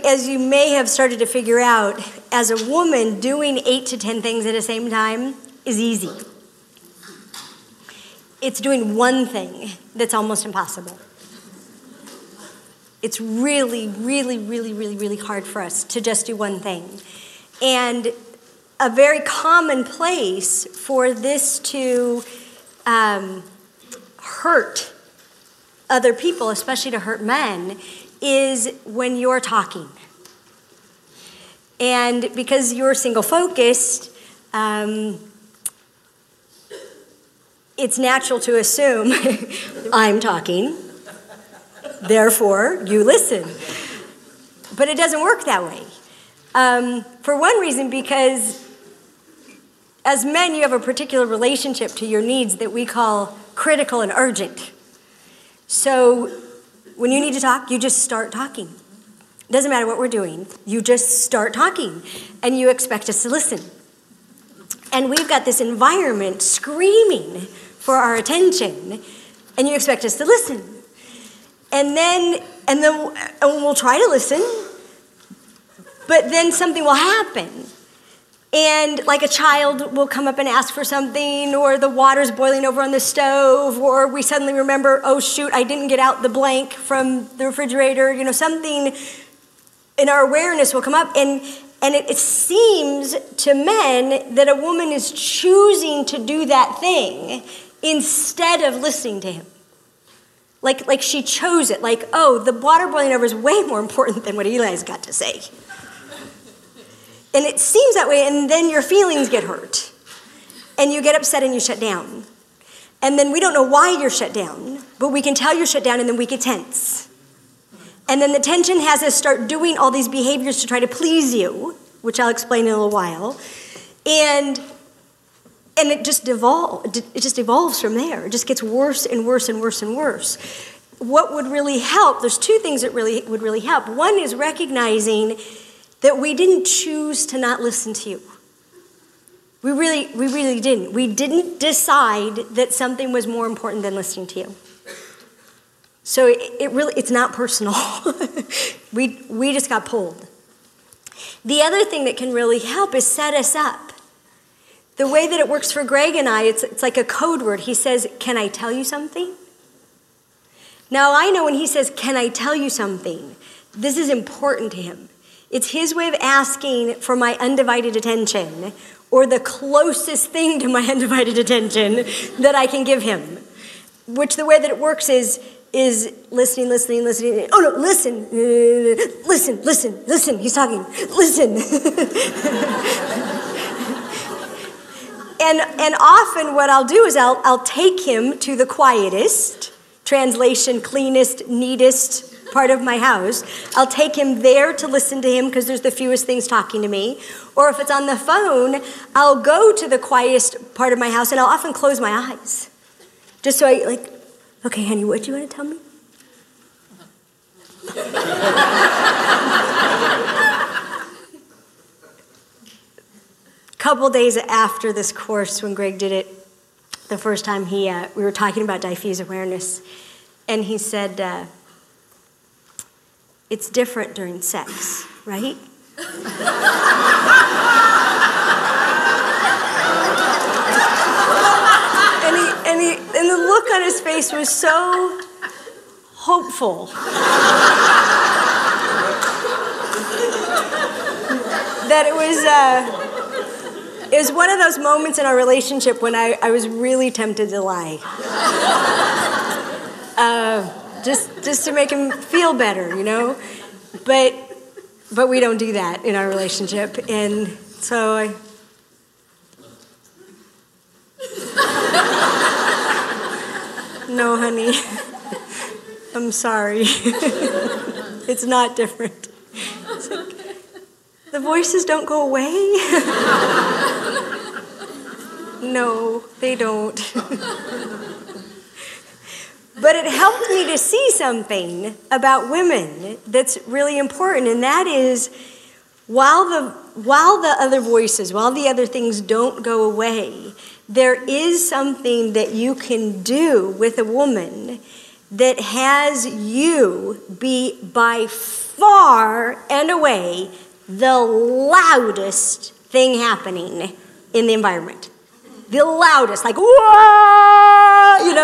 as you may have started to figure out, as a woman, doing 8 to 10 things at the same time is easy. It's doing one thing that's almost impossible. It's really, really, really, really, really hard for us to just do one thing. And a very common place for this to hurt other people, especially to hurt men, is when you're talking. And because you're single-focused, it's natural to assume I'm talking, therefore you listen. But it doesn't work that way. For one reason, because as men, you have a particular relationship to your needs that we call critical and urgent. So when you need to talk, you just start talking. It doesn't matter what we're doing. You just start talking, and you expect us to listen. And we've got this environment screaming for our attention, and you expect us to listen. And then we'll try to listen, but then something will happen. And like a child will come up and ask for something, or the water's boiling over on the stove, or we suddenly remember, oh shoot, I didn't get out the blank from the refrigerator. You know, something in our awareness will come up, and it seems to men that a woman is choosing to do that thing instead of listening to him. Like she chose it. Like, oh, the water boiling over is way more important than what Eli's got to say. And it seems that way, and then your feelings get hurt. And you get upset and you shut down. And then we don't know why you're shut down, but we can tell you're shut down, and then we get tense. And then the tension has us start doing all these behaviors to try to please you, which I'll explain in a little while. And it just evolves from there. It just gets worse and worse and worse and worse. What would really help, there's two things that would really help. One is recognizing that we didn't choose to not listen to you. We really didn't. We didn't decide that something was more important than listening to you. So it's not personal. we just got pulled. The other thing that can really help is set us up. The way that it works for Greg and I, it's like a code word. He says, "Can I tell you something?" Now I know when he says, "Can I tell you something?" this is important to him. It's his way of asking for my undivided attention, or the closest thing to my undivided attention that I can give him. Which the way that it works is listening. Oh no, listen, he's talking, listen. And often what I'll do is I'll take him to the quietest, translation, cleanest, neatest part of my house. I'll take him there to listen to him because there's the fewest things talking to me. Or if it's on the phone, I'll go to the quietest part of my house, and I'll often close my eyes. Just so okay, honey, what do you want to tell me? A couple days after this course, when Greg did it the first time, we were talking about diffuse awareness, and he said, it's different during sex, right? And the look on his face was so hopeful. That it was one of those moments in our relationship when I was really tempted to lie. Just to make him feel better, you know? But we don't do that in our relationship. And so no, honey, I'm sorry. It's not different. It's like, the voices don't go away. No, they don't. But it helped me to see something about women that's really important, and that is, while the other voices, while the other things don't go away, there is something that you can do with a woman that has you be by far and away away the loudest thing happening in the environment. The loudest, like, whoa,